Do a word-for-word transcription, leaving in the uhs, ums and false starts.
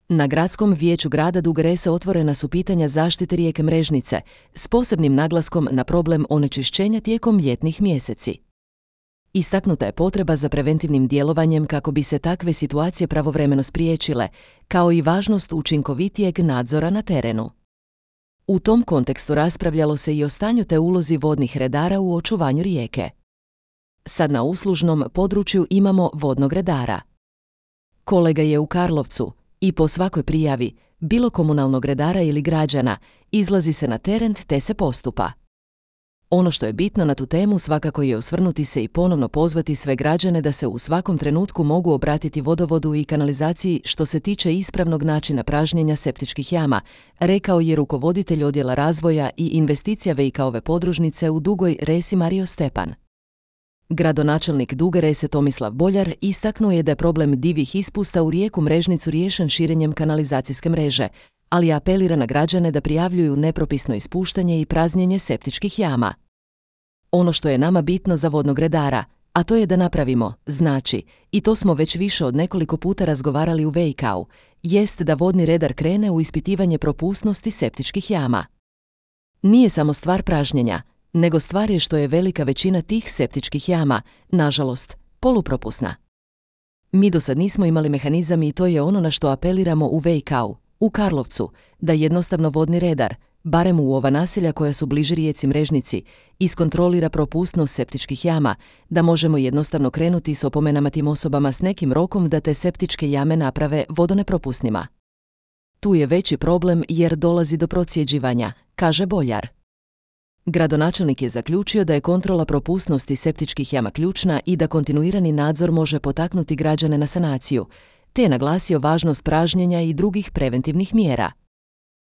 Na Gradskom vijeću grada Duge Rese otvorena su pitanja zaštite rijeke Mrežnice, s posebnim naglaskom na problem onečišćenja tijekom ljetnih mjeseci. Istaknuta je potreba za preventivnim djelovanjem kako bi se takve situacije pravovremeno spriječile, kao i važnost učinkovitijeg nadzora na terenu. U tom kontekstu raspravljalo se i o stanju te ulozi vodnih redara u očuvanju rijeke. Sad na uslužnom području imamo vodnog redara. Kolega je u Karlovcu i po svakoj prijavi, bilo komunalnog redara ili građana, izlazi se na teren te se postupa. Ono što je bitno na tu temu svakako je osvrnuti se i ponovno pozvati sve građane da se u svakom trenutku mogu obratiti vodovodu i kanalizaciji što se tiče ispravnog načina pražnjenja septičkih jama, rekao je rukovoditelj odjela razvoja i investicija V I K-ove podružnice u Dugoj Resi Mario Stepan. Gradonačelnik Duge Rese Tomislav Boljar istaknuo je da je problem divljih ispusta u rijeku Mrežnicu riješen širenjem kanalizacijske mreže, ali apelira na građane da prijavljuju nepropisno ispuštanje i praznjenje septičkih jama. Ono što je nama bitno za vodnog redara, a to je da napravimo, znači, i to smo već više od nekoliko puta razgovarali u V I K-u, jest da vodni redar krene u ispitivanje propusnosti septičkih jama. Nije samo stvar pražnjenja, nego stvar je što je velika većina tih septičkih jama, nažalost, polupropusna. Mi do sad nismo imali mehanizam i to je ono na što apeliramo u V I K-u, u Karlovcu, da jednostavno vodni redar, barem u ova naselja koja su bliže rijeci Mrežnici, iskontrolira propusnost septičkih jama, da možemo jednostavno krenuti s opomenama tim osobama s nekim rokom da te septičke jame naprave vodonepropusnima. Tu je veći problem jer dolazi do procjeđivanja, kaže Boljar. Gradonačelnik je zaključio da je kontrola propusnosti septičkih jama ključna i da kontinuirani nadzor može potaknuti građane na sanaciju, te je naglasio važnost pražnjenja i drugih preventivnih mjera.